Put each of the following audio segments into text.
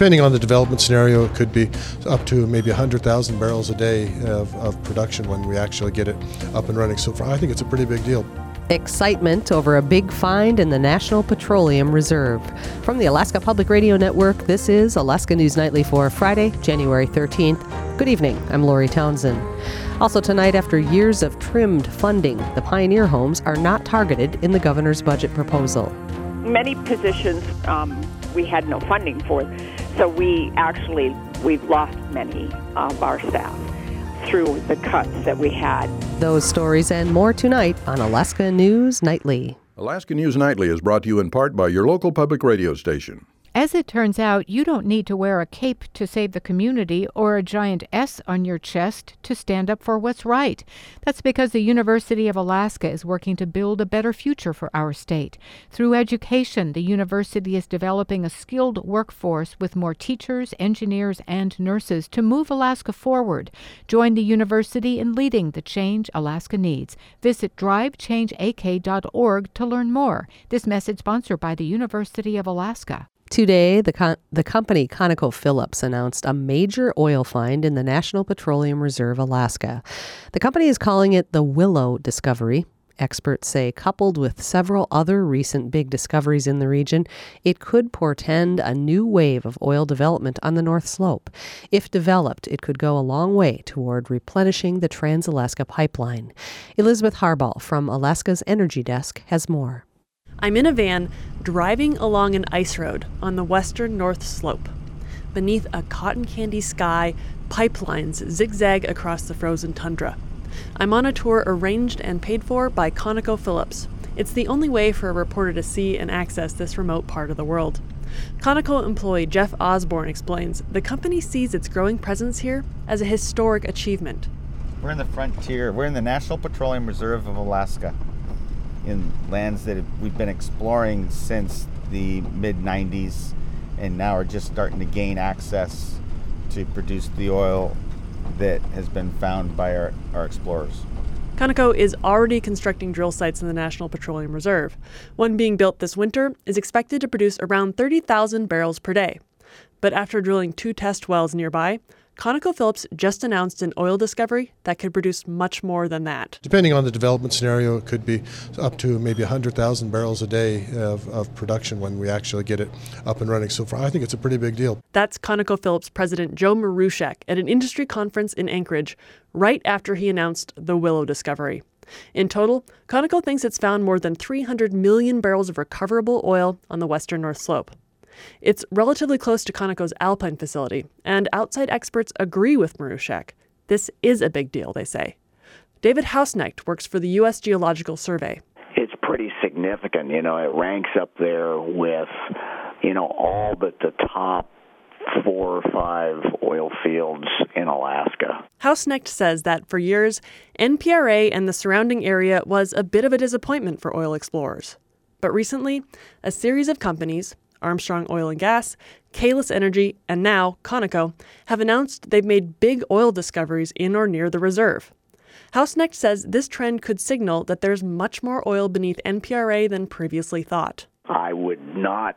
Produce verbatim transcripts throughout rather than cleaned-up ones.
Depending on the development scenario, it could be up to maybe one hundred thousand barrels a day of, of production when we actually get it up and running. So for, I think it's a pretty big deal. Excitement over a big find in the National Petroleum Reserve. From the Alaska Public Radio Network, this is Alaska News Nightly for Friday, January thirteenth. Good evening. I'm Lori Townsend. Also tonight, after years of trimmed funding, the Pioneer homes are not targeted in the governor's budget proposal. Many positions um, we had no funding for, so we actually, we've lost many of our staff through the cuts that we had. Those stories and more tonight on Alaska News Nightly. Alaska News Nightly is brought to you in part by your local public radio station. As it turns out, you don't need to wear a cape to save the community or a giant S on your chest to stand up for what's right. That's because the University of Alaska is working to build a better future for our state. Through education, the university is developing a skilled workforce with more teachers, engineers, and nurses to move Alaska forward. Join the university in leading the change Alaska needs. Visit drive change a k dot org to learn more. This message sponsored by the University of Alaska. Today, the con- the company ConocoPhillips announced a major oil find in the National Petroleum Reserve, Alaska. The company is calling it the Willow Discovery. Experts say, coupled with several other recent big discoveries in the region, it could portend a new wave of oil development on the North Slope. If developed, it could go a long way toward replenishing the Trans-Alaska Pipeline. Elizabeth Harbaugh from Alaska's Energy Desk has more. I'm in a van driving along an ice road on the western North Slope. Beneath a cotton candy sky, pipelines zigzag across the frozen tundra. I'm on a tour arranged and paid for by ConocoPhillips. It's the only way for a reporter to see and access this remote part of the world. Conoco employee Jeff Osborne explains the company sees its growing presence here as a historic achievement. We're in the frontier. We're in the National Petroleum Reserve of Alaska, in lands that we've been exploring since the mid nineties and now are just starting to gain access to produce the oil that has been found by our, our explorers. Conoco is already constructing drill sites in the National Petroleum Reserve. One being built this winter is expected to produce around thirty thousand barrels per day. But after drilling two test wells nearby, ConocoPhillips just announced an oil discovery that could produce much more than that. Depending on the development scenario, it could be up to maybe one hundred thousand barrels a day of, of production when we actually get it up and running. So for, I think it's a pretty big deal. That's ConocoPhillips President Joe Marushak at an industry conference in Anchorage right after he announced the Willow discovery. In total, Conoco thinks it's found more than three hundred million barrels of recoverable oil on the western North Slope. It's relatively close to Conoco's Alpine facility, and outside experts agree with Marushak. This is a big deal, they say. David Hausnecht works for the U S Geological Survey. It's pretty significant. You know, it ranks up there with, you know, all but the top four or five oil fields in Alaska. Hausnecht says that for years, N P R A and the surrounding area was a bit of a disappointment for oil explorers. But recently, a series of companies, Armstrong Oil and Gas, Kalis Energy, and now Conoco, have announced they've made big oil discoveries in or near the reserve. Hausnecht says this trend could signal that there's much more oil beneath N P R A than previously thought. I would not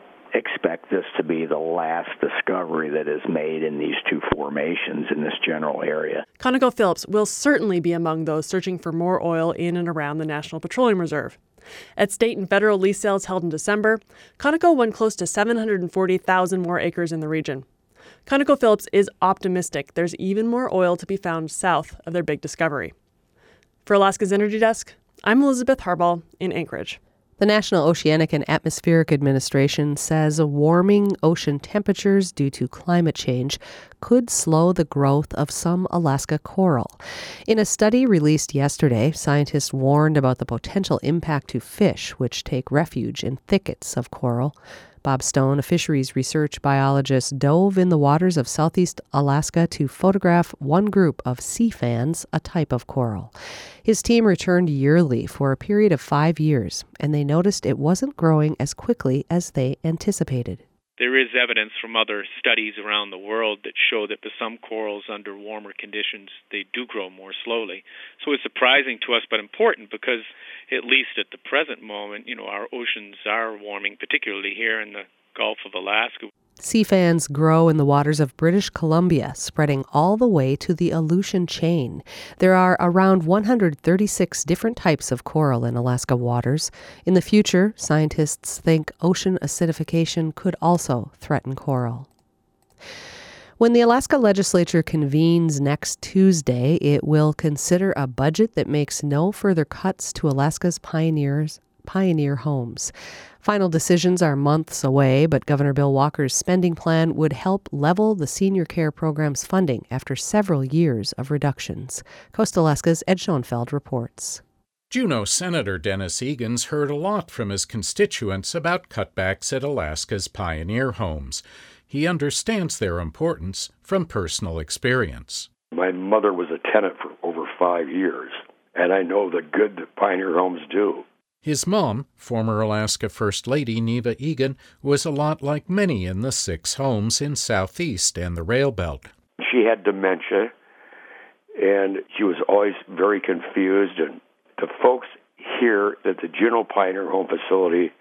expect this to be the last discovery that is made in these two formations in this general area. ConocoPhillips will certainly be among those searching for more oil in and around the National Petroleum Reserve. At state and federal lease sales held in December, Conoco won close to seven hundred forty thousand more acres in the region. ConocoPhillips is optimistic there's even more oil to be found south of their big discovery. For Alaska's Energy Desk, I'm Elizabeth Harbaugh in Anchorage. The National Oceanic and Atmospheric Administration says warming ocean temperatures due to climate change could slow the growth of some Alaska coral. In a study released yesterday, scientists warned about the potential impact to fish, which take refuge in thickets of coral. Bob Stone, a fisheries research biologist, dove in the waters of southeast Alaska to photograph one group of sea fans, a type of coral. His team returned yearly for a period of five years, and they noticed it wasn't growing as quickly as they anticipated. There is evidence from other studies around the world that show that for some corals under warmer conditions, they do grow more slowly. So it's surprising to us, but important, because at least at the present moment, you know, our oceans are warming, particularly here in the Gulf of Alaska. Sea fans grow in the waters of British Columbia, spreading all the way to the Aleutian chain. There are around one hundred thirty-six different types of coral in Alaska waters. In the future, scientists think ocean acidification could also threaten coral. When the Alaska legislature convenes next Tuesday, it will consider a budget that makes no further cuts to Alaska's pioneers, pioneer homes. Final decisions are months away, but Governor Bill Walker's spending plan would help level the senior care program's funding after several years of reductions. Coast Alaska's Ed Schoenfeld reports. Juneau Senator Dennis Egan's heard a lot from his constituents about cutbacks at Alaska's pioneer homes. He understands their importance from personal experience. My mother was a tenant for over five years, and I know the good that pioneer homes do. His mom, former Alaska First Lady Neva Egan, was a lot like many in the six homes in Southeast and the Rail Belt. She had dementia, and she was always very confused. And the folks here at the Juneau Pioneer Home Facility,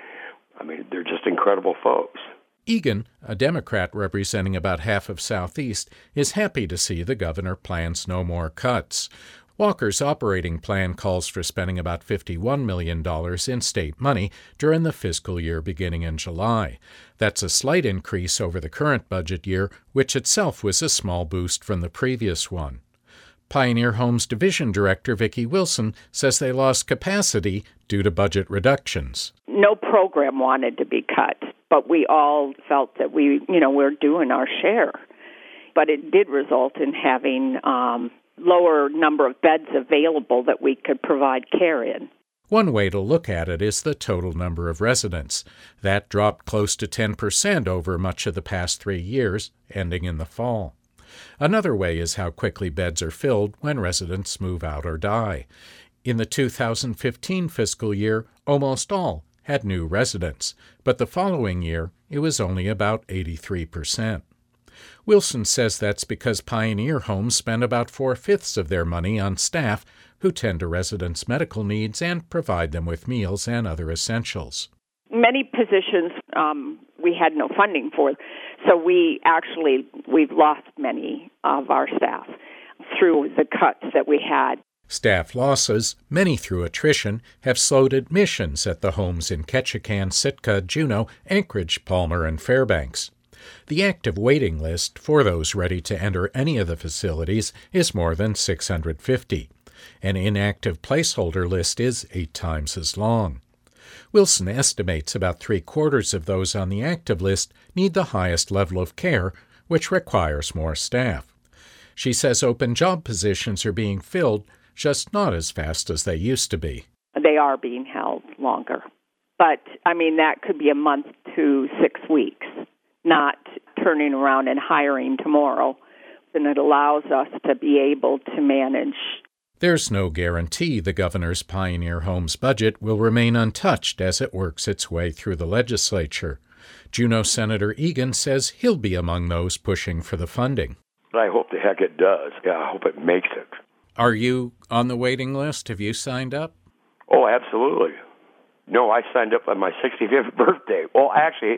I mean, they're just incredible folks. Egan, a Democrat representing about half of Southeast, is happy to see the governor plans no more cuts. Walker's operating plan calls for spending about fifty-one million dollars in state money during the fiscal year beginning in July. That's a slight increase over the current budget year, which itself was a small boost from the previous one. Pioneer Homes Division Director Vicki Wilson says they lost capacity due to budget reductions. No program wanted to be cut, but we all felt that we, you know, we're doing our share. But it did result in having um, lower number of beds available that we could provide care in. One way to look at it is the total number of residents. That dropped close to ten percent over much of the past three years, ending in the fall. Another way is how quickly beds are filled when residents move out or die. In the two thousand fifteen fiscal year, almost all had new residents, but the following year it was only about eighty-three percent. Wilson says that's because Pioneer Homes spend about four-fifths of their money on staff who tend to residents' medical needs and provide them with meals and other essentials. Many positions um, we had no funding for, so we actually, we've lost many of our staff through the cuts that we had. Staff losses, many through attrition, have slowed admissions at the homes in Ketchikan, Sitka, Juneau, Anchorage, Palmer, and Fairbanks. The active waiting list for those ready to enter any of the facilities is more than six hundred fifty. An inactive placeholder list is eight times as long. Wilson estimates about three-quarters of those on the active list need the highest level of care, which requires more staff. She says open job positions are being filled, just not as fast as they used to be. They are being held longer. But, I mean, that could be a month to six weeks, not turning around and hiring tomorrow. And it allows us to be able to manage. There's no guarantee the governor's Pioneer Homes budget will remain untouched as it works its way through the legislature. Juneau Senator Egan says he'll be among those pushing for the funding. I hope the heck it does. Yeah, I hope it makes it. Are you on the waiting list? Have you signed up? Oh, absolutely. No, I signed up on my sixty-fifth birthday. Well, actually,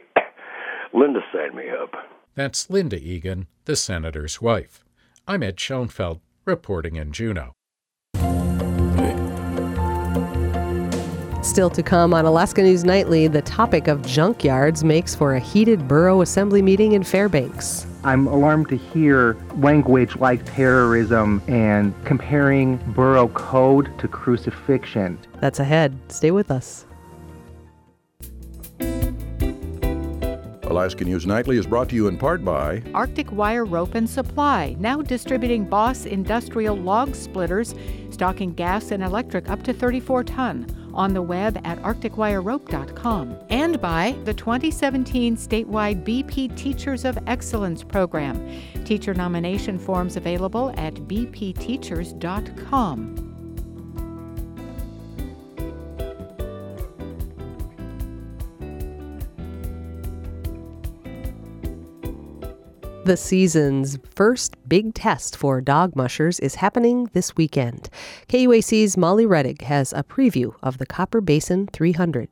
Linda signed me up. That's Linda Egan, the senator's wife. I'm Ed Schoenfeld, reporting in Juneau. Still to come on Alaska News Nightly, the topic of junkyards makes for a heated borough assembly meeting in Fairbanks. I'm alarmed to hear language like terrorism and comparing borough code to crucifixion. That's ahead. Stay with us. Alaska News Nightly is brought to you in part by Arctic Wire Rope and Supply, now distributing Boss Industrial Log Splitters, stocking gas and electric up to thirty-four ton. On the web at arctic wire rope dot com. And by the twenty seventeen statewide B P Teachers of Excellence program. Teacher nomination forms available at b p teachers dot com. The season's first big test for dog mushers is happening this weekend. K U A C's Molly Reddig has a preview of the Copper Basin three hundred.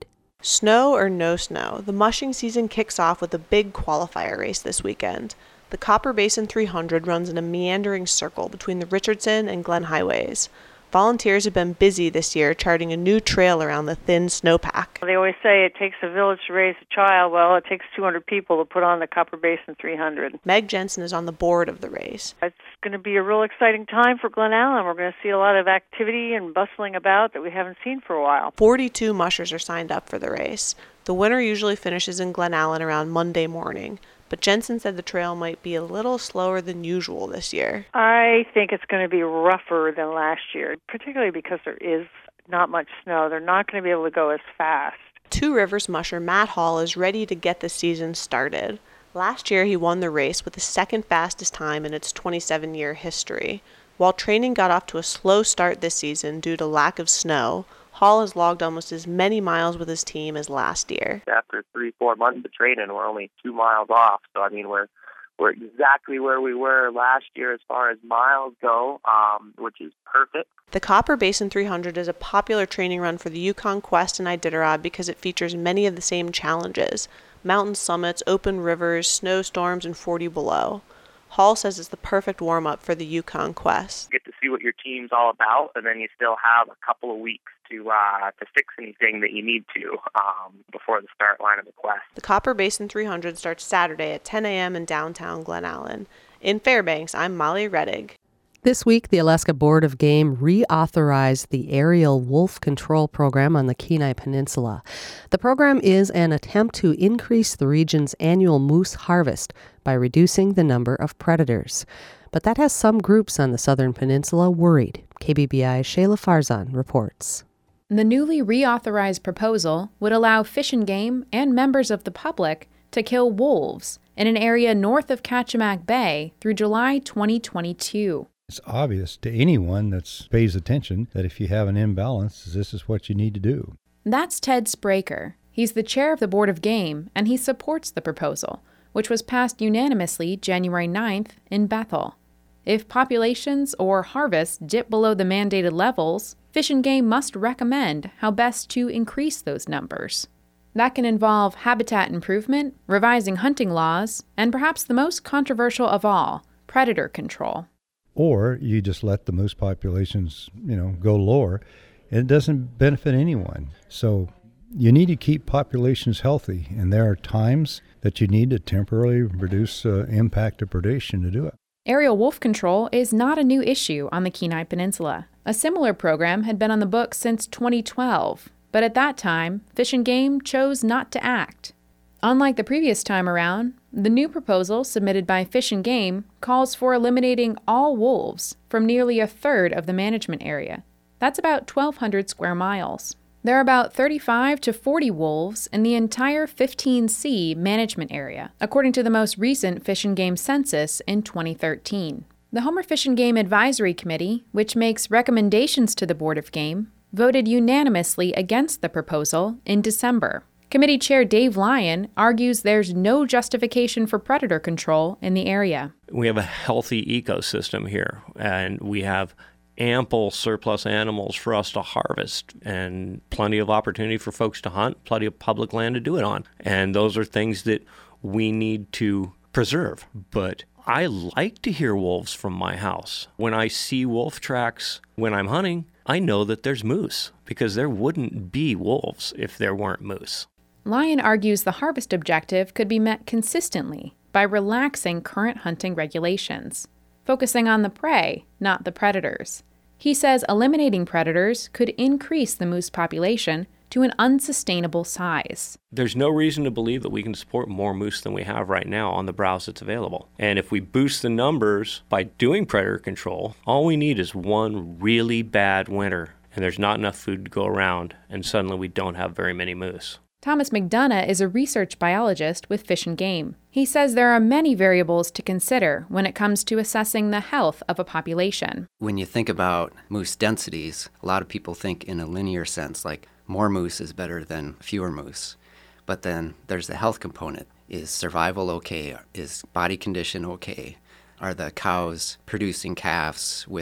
Snow or no snow, the mushing season kicks off with a big qualifier race this weekend. The Copper Basin three hundred runs in a meandering circle between the Richardson and Glen highways. Volunteers have been busy this year charting a new trail around the thin snowpack. They always say it takes a village to raise a child. Well, it takes two hundred people to put on the Copper Basin three hundred. Meg Jensen is on the board of the race. It's going to be a real exciting time for Glen Allen. We're going to see a lot of activity and bustling about that we haven't seen for a while. forty-two mushers are signed up for the race. The winner usually finishes in Glen Allen around Monday morning. But Jensen said the trail might be a little slower than usual this year. I think it's going to be rougher than last year, particularly because there is not much snow. They're not going to be able to go as fast. Two Rivers musher Matt Hall is ready to get the season started. Last year he won the race with the second fastest time in its twenty-seven-year history. While training got off to a slow start this season due to lack of snow, Hall has logged almost as many miles with his team as last year. After three, four months of training, we're only two miles off. So, I mean, we're we're exactly where we were last year as far as miles go, um, which is perfect. The Copper Basin three hundred is a popular training run for the Yukon Quest and Iditarod because it features many of the same challenges: mountain summits, open rivers, snowstorms, and forty below. Hall says it's the perfect warm-up for the Yukon Quest. You get to see what your team's all about, and then you still have a couple of weeks to uh, to fix anything that you need to um, before the start line of the quest. The Copper Basin three hundred starts Saturday at ten a.m. in downtown Glen Allen. In Fairbanks, I'm Molly Rettig. This week, the Alaska Board of Game reauthorized the aerial wolf control program on the Kenai Peninsula. The program is an attempt to increase the region's annual moose harvest by reducing the number of predators. But that has some groups on the southern peninsula worried. K B B I's Shayla Farzan reports. The newly reauthorized proposal would allow Fish and Game and members of the public to kill wolves in an area north of Kachemak Bay through July twenty twenty-two. It's obvious to anyone that pays attention that if you have an imbalance, this is what you need to do. That's Ted Spraker. He's the chair of the Board of Game, and he supports the proposal, which was passed unanimously January ninth in Bethel. If populations or harvests dip below the mandated levels, Fish and Game must recommend how best to increase those numbers. That can involve habitat improvement, revising hunting laws, and perhaps the most controversial of all, predator control. Or you just let the moose populations, you know, go lower. It doesn't benefit anyone. So you need to keep populations healthy, and there are times that you need to temporarily reduce uh, impact of predation to do it. Aerial wolf control is not a new issue on the Kenai Peninsula. A similar program had been on the books since twenty twelve, but at that time, Fish and Game chose not to act. Unlike the previous time around, the new proposal submitted by Fish and Game calls for eliminating all wolves from nearly a third of the management area. That's about twelve hundred square miles. There are about thirty-five to forty wolves in the entire fifteen C management area, according to the most recent Fish and Game census in twenty thirteen. The Homer Fish and Game Advisory Committee, which makes recommendations to the Board of Game, voted unanimously against the proposal in December. Committee Chair Dave Lyon argues there's no justification for predator control in the area. We have a healthy ecosystem here, and we have ample surplus animals for us to harvest and plenty of opportunity for folks to hunt, plenty of public land to do it on. And those are things that we need to preserve. But I like to hear wolves from my house. When I see wolf tracks when I'm hunting, I know that there's moose, because there wouldn't be wolves if there weren't moose. Lyon argues the harvest objective could be met consistently by relaxing current hunting regulations, focusing on the prey, not the predators. He says eliminating predators could increase the moose population to an unsustainable size. There's no reason to believe that we can support more moose than we have right now on the browse that's available. And if we boost the numbers by doing predator control, all we need is one really bad winter, and there's not enough food to go around, and suddenly we don't have very many moose. Thomas McDonough is a research biologist with Fish and Game. He says there are many variables to consider when it comes to assessing the health of a population. When you think about moose densities, a lot of people think in a linear sense, like more moose is better than fewer moose. But then there's the health component. Is survival okay? Is body condition okay? Are the cows producing calves with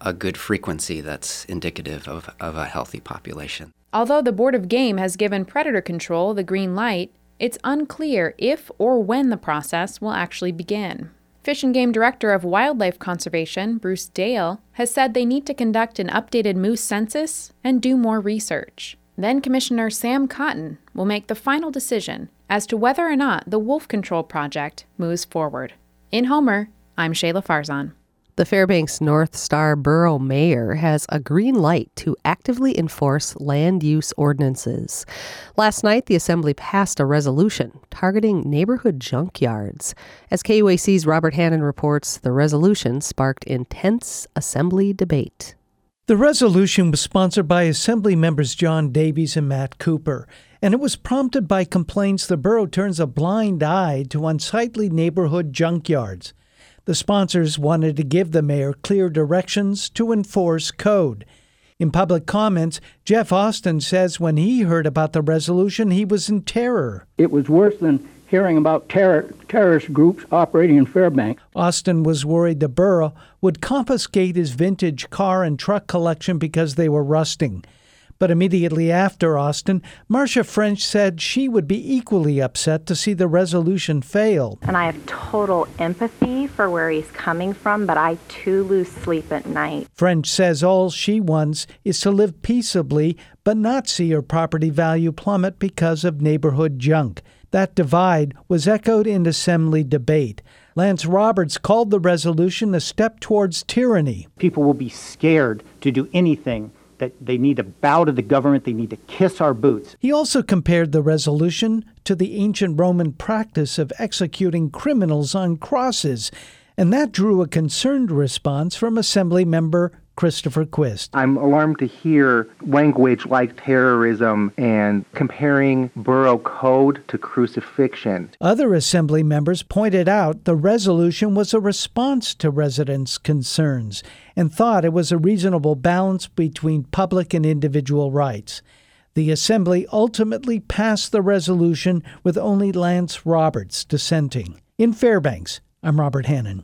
a good frequency that's indicative of, of a healthy population. Although the Board of Game has given predator control the green light, it's unclear if or when the process will actually begin. Fish and Game Director of Wildlife Conservation, Bruce Dale, has said they need to conduct an updated moose census and do more research. Then Commissioner Sam Cotton will make the final decision as to whether or not the Wolf Control Project moves forward. In Homer, I'm Shayla Farzan. The Fairbanks North Star Borough Mayor has a green light to actively enforce land use ordinances. Last night, the Assembly passed a resolution targeting neighborhood junkyards. As K U A C's Robert Hannon reports, the resolution sparked intense Assembly debate. The resolution was sponsored by Assembly members John Davies and Matt Cooper, and it was prompted by complaints the borough turns a blind eye to unsightly neighborhood junkyards. The sponsors wanted to give the mayor clear directions to enforce code. In public comments, Jeff Austin says when he heard about the resolution, he was in terror. It was worse than hearing about terror, terrorist groups operating in Fairbanks. Austin was worried the borough would confiscate his vintage car and truck collection because they were rusting. But immediately after Austin, Marcia French said she would be equally upset to see the resolution fail. And I have total empathy for where he's coming from, but I too lose sleep at night. French says all she wants is to live peaceably, but not see her property value plummet because of neighborhood junk. That divide was echoed in Assembly debate. Lance Roberts called the resolution a step towards tyranny. People will be scared to do anything. That they need to bow to the government, they need to kiss our boots. He also compared the resolution to the ancient Roman practice of executing criminals on crosses, and that drew a concerned response from Assembly member Christopher Quist. I'm alarmed to hear language like terrorism and comparing borough code to crucifixion. Other Assembly members pointed out the resolution was a response to residents' concerns and thought it was a reasonable balance between public and individual rights. The Assembly ultimately passed the resolution with only Lance Roberts dissenting. In Fairbanks, I'm Robert Hannon.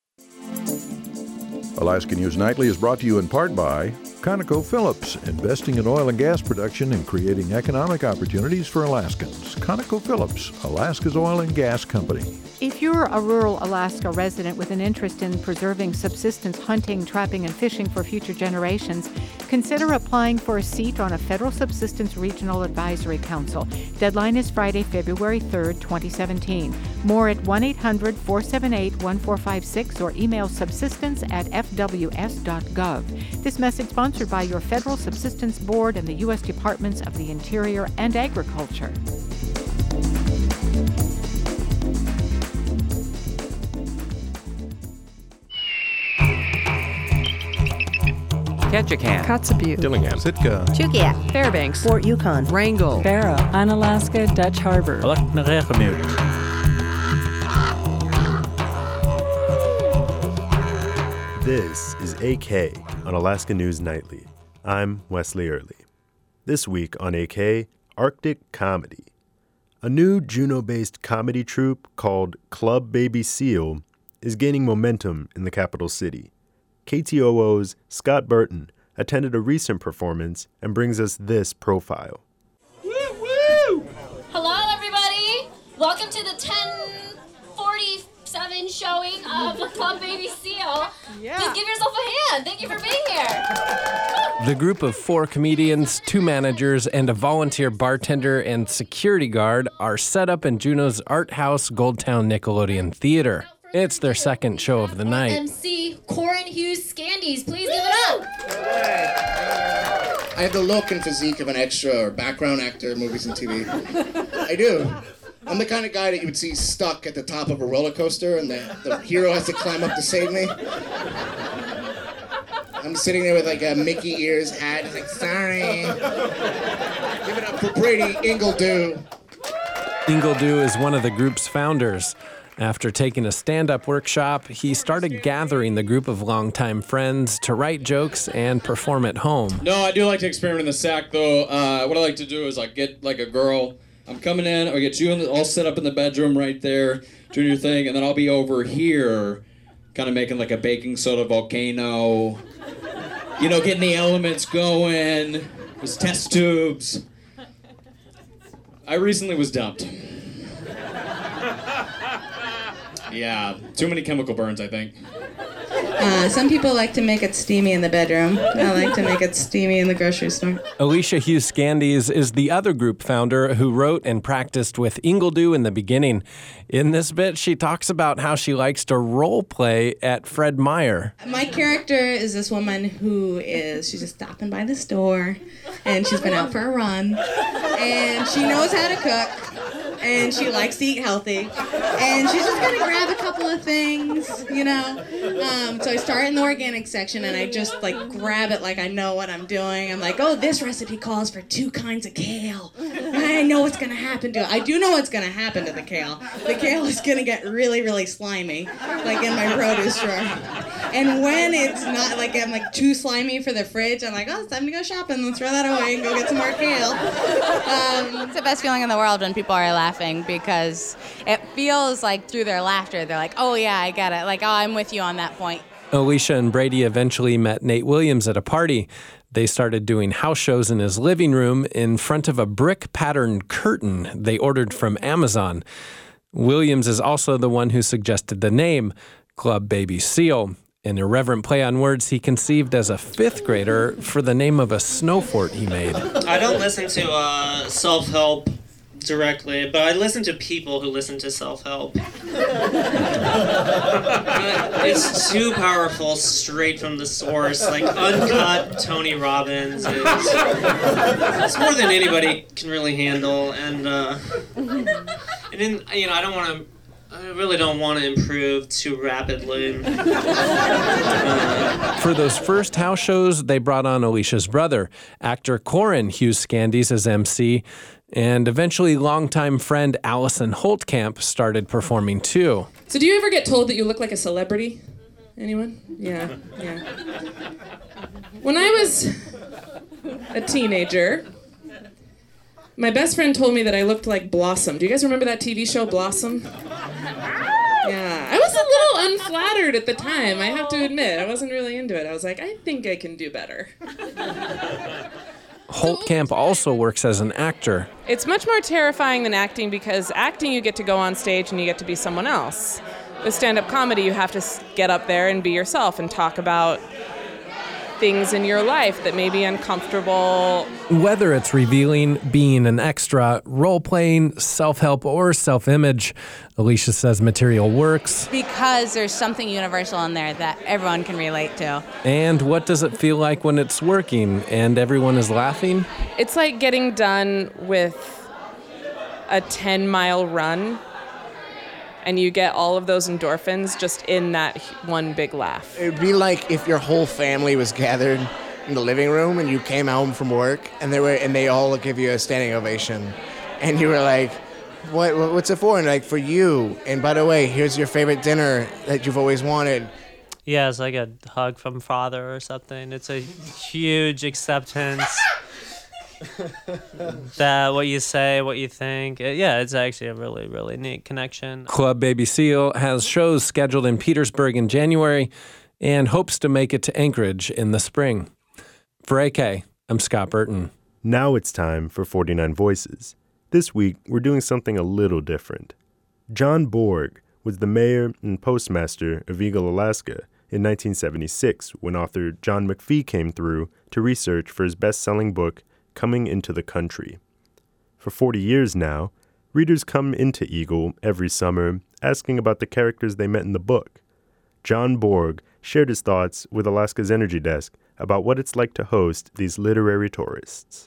Alaska News Nightly is brought to you in part by ConocoPhillips, investing in oil and gas production and creating economic opportunities for Alaskans. ConocoPhillips, Alaska's oil and gas company. If you're a rural Alaska resident with an interest in preserving subsistence hunting, trapping, and fishing for future generations, consider applying for a seat on a Federal Subsistence Regional Advisory Council. Deadline is Friday, February third, twenty seventeen. More at one eight hundred, four seven eight, one four five six or email subsistence at f w s dot gov. This message sponsored by your Federal Subsistence Board and the U S Departments of the Interior and Agriculture. Ketchikan, Kotzebue, Dillingham, Sitka, Chukia, Fairbanks, Fort Yukon, Wrangell, Barrow, Unalaska, Dutch Harbor. This is A K on Alaska News Nightly. I'm Wesley Early. This week on A K, Arctic Comedy. A new Juneau-based comedy troupe called Club Baby Seal is gaining momentum in the capital city. K T O O's Scott Burton attended a recent performance and brings us this profile. Woo woo! Hello, everybody. Welcome to the ten forty-seven showing of Club Baby Seal. Yeah. Please give yourself a hand. Thank you for being here. The group of four comedians, two managers, and a volunteer bartender and security guard are set up in Juneau's Art House Goldtown Nickelodeon Theater. It's their second show of the night. M C Corin Hughes Scandies, please give it up. I have the look and physique of an extra or background actor in movies and T V. I do. I'm the kind of guy that you would see stuck at the top of a roller coaster and the, the hero has to climb up to save me. I'm sitting there with like a Mickey ears hat, like, sorry. Give it up for Brady Ingledew. Ingledew is one of the group's founders. After taking a stand-up workshop, he started gathering the group of longtime friends to write jokes and perform at home. No, I do like to experiment in the sack, though. Uh, what I like to do is like get like a girl. I'm coming in, I'll get you in the, all set up in the bedroom right there, doing your thing, and then I'll be over here kind of making like a baking soda volcano, you know, getting the elements going, there's test tubes. I recently was dumped. Yeah, too many chemical burns, I think. Uh, some people like to make it steamy in the bedroom. I like to make it steamy in the grocery store. Alicia Hughes Scandies is the other group founder who wrote and practiced with Ingledew in the beginning. In this bit, she talks about how she likes to role play at Fred Meyer. My character is this woman who is, she's just stopping by the store, and she's been out for a run, and she knows how to cook, and she likes to eat healthy, and she's just gonna grab a couple of things, you know. Um, so I start in the organic section, and I just like grab it like I know what I'm doing. I'm like, oh, this recipe calls for two kinds of kale. I know what's gonna happen to it. I do know what's gonna happen to the kale. The kale is gonna get really, really slimy, like in my produce drawer. And when it's not, like I'm like too slimy for the fridge, I'm like, oh, it's time to go shopping. Let's throw that away and go get some more kale. Um, it's the best feeling in the world when people are laughing, because it feels like through their laughter, they're like, oh yeah, I get it. Like, oh, I'm with you on that point. Alicia and Brady eventually met Nate Williams at a party. They started doing house shows in his living room in front of a brick-patterned curtain they ordered from Amazon. Williams is also the one who suggested the name, Club Baby Seal, an irreverent play on words he conceived as a fifth grader for the name of a snow fort he made. I don't listen to uh, self-help directly, but I listen to people who listen to self-help. It's too powerful, straight from the source. Like, uncut Tony Robbins is it's more than anybody can really handle. And uh, and then, you know, I don't want to. I really don't want to improve too rapidly. uh, For those first house shows, they brought on Alicia's brother, actor Corin Hughes Scandies, as M C, and eventually longtime friend Allison Holtkamp started performing too. So do you ever get told that you look like a celebrity? Anyone? Yeah, yeah. When I was a teenager, my best friend told me that I looked like Blossom. Do you guys remember that T V show, Blossom? Yeah, I was a little unflattered at the time, I have to admit. I wasn't really into it. I was like, I think I can do better. Holtkamp also works as an actor. It's much more terrifying than acting, because acting you get to go on stage and you get to be someone else. With stand-up comedy, you have to get up there and be yourself and talk about things in your life that may be uncomfortable. Whether it's revealing, being an extra, role-playing, self-help, or self-image, Alicia says material works. Because there's something universal in there that everyone can relate to. And what does it feel like when it's working and everyone is laughing? It's like getting done with a ten-mile run, and you get all of those endorphins just in that one big laugh. It'd be like if your whole family was gathered in the living room and you came home from work and they were and they all give you a standing ovation, and you were like, "What? What's it for?" And like, "For you. And by the way, here's your favorite dinner that you've always wanted." Yeah, it's like a hug from father or something. It's a huge acceptance. That what you say, what you think. Yeah, it's actually a really, really neat connection. Club Baby Seal has shows scheduled in Petersburg in January and hopes to make it to Anchorage in the spring. For A K, I'm Scott Burton. Now it's time for forty-nine Voices. This week, we're doing something a little different. John Borg was the mayor and postmaster of Eagle, Alaska in nineteen seventy-six when author John McPhee came through to research for his best-selling book, Coming into the Country. For forty years now, readers come into Eagle every summer asking about the characters they met in the book. John Borg shared his thoughts with Alaska's Energy Desk about what it's like to host these literary tourists.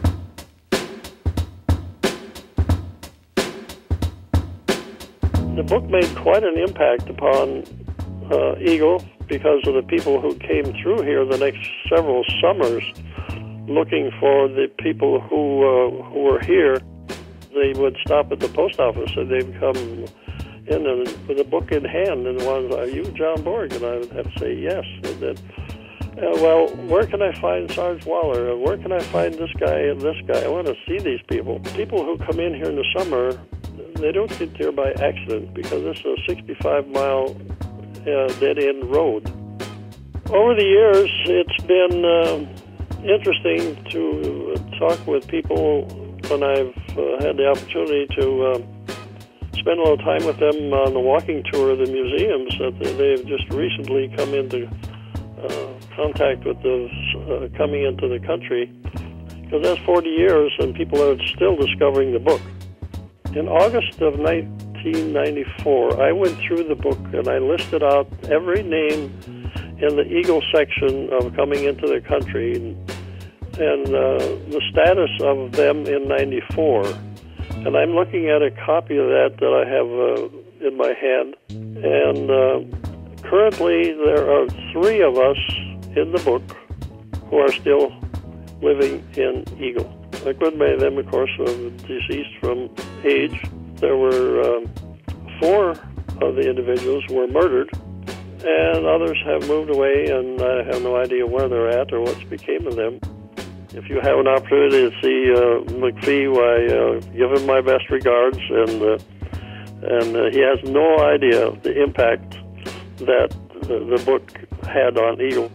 The book made quite an impact upon uh, Eagle because of the people who came through here the next several summers looking for the people who uh, who were here. They would stop at the post office and they'd come in and, with a book in hand, and one, "Are you John Borg?" And I would have to say yes. And then, uh, well, where can I find Sarge Waller? Where can I find this guy and this guy? I want to see these people. People who come in here in the summer, they don't get there by accident, because this is a sixty-five mile uh, dead-end road. Over the years, it's been uh, interesting to talk with people when I've uh, had the opportunity to uh, spend a little time with them on the walking tour of the museums that they've just recently come into uh, contact with those uh, coming into the country. Because that's forty years and people are still discovering the book. In August of nineteen ninety-four, I went through the book and I listed out every name in the Eagle section of coming into the country and uh, the status of them in ninety-four. And I'm looking at a copy of that that I have uh, in my hand. And uh, currently there are three of us in the book who are still living in Eagle. A good many of them, of course, are deceased from age. There were um, four of the individuals who were murdered, and others have moved away, and I have no idea where they're at or what's became of them. If you have an opportunity to see uh, McPhee, why, uh, give him my best regards, and uh, and uh, he has no idea the impact that the, the book had on Eagle.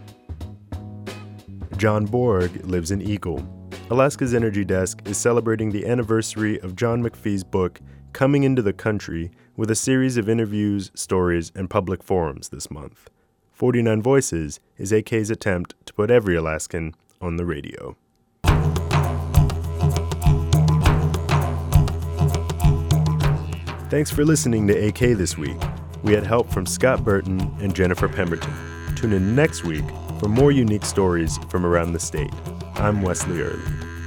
John Borg lives in Eagle. Alaska's Energy Desk is celebrating the anniversary of John McPhee's book, Coming into the Country, with a series of interviews, stories, and public forums this month. forty-nine Voices is A K's attempt to put every Alaskan on the radio. Thanks for listening to A K this week. We had help from Scott Burton and Jennifer Pemberton. Tune in next week for more unique stories from around the state. I'm Wesley Early.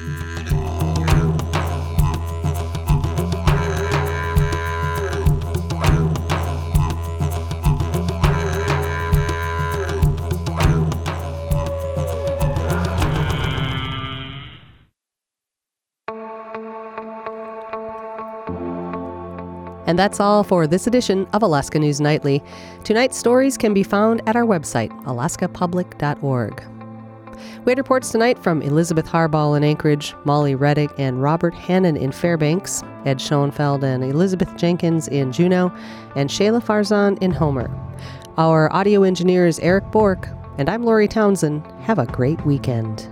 And that's all for this edition of Alaska News Nightly. Tonight's stories can be found at our website, alaska public dot org. We had reports tonight from Elizabeth Harbaugh in Anchorage, Molly Reddick and Robert Hannon in Fairbanks, Ed Schoenfeld and Elizabeth Jenkins in Juneau, and Shayla Farzan in Homer. Our audio engineer is Eric Bork, and I'm Lori Townsend. Have a great weekend.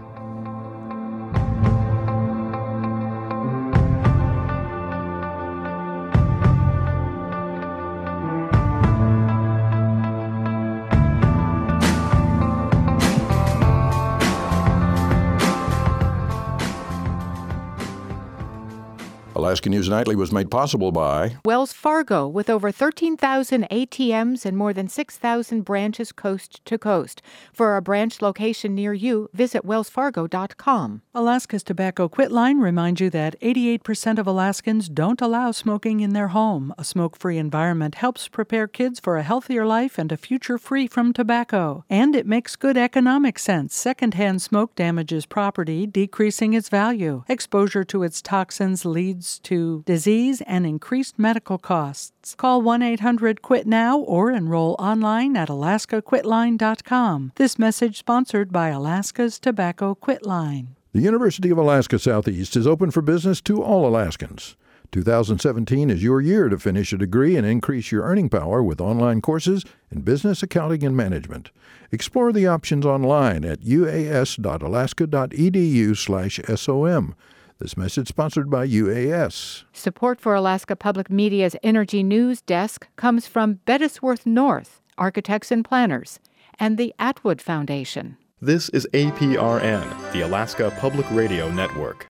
Alaska News Nightly was made possible by Wells Fargo, with over thirteen thousand A T Ms and more than six thousand branches coast to coast. For a branch location near you, visit wells fargo dot com. Alaska's Tobacco Quit Line reminds you that eighty-eight percent of Alaskans don't allow smoking in their home. A smoke-free environment helps prepare kids for a healthier life and a future free from tobacco. And it makes good economic sense. Secondhand smoke damages property, decreasing its value. Exposure to its toxins leads to disease and increased medical costs. Call one eight hundred quit now or enroll online at alaska quit line dot com. This message sponsored by Alaska's Tobacco Quit Line. The University of Alaska Southeast is open for business to all Alaskans. two thousand seventeen is your year to finish a degree and increase your earning power with online courses in business, accounting, and management. Explore the options online at u a s dot alaska dot e d u slash s o m. This message sponsored by U A S. Support for Alaska Public Media's Energy News Desk comes from Bettesworth North, Architects and Planners, and the Atwood Foundation. This is A P R N, the Alaska Public Radio Network.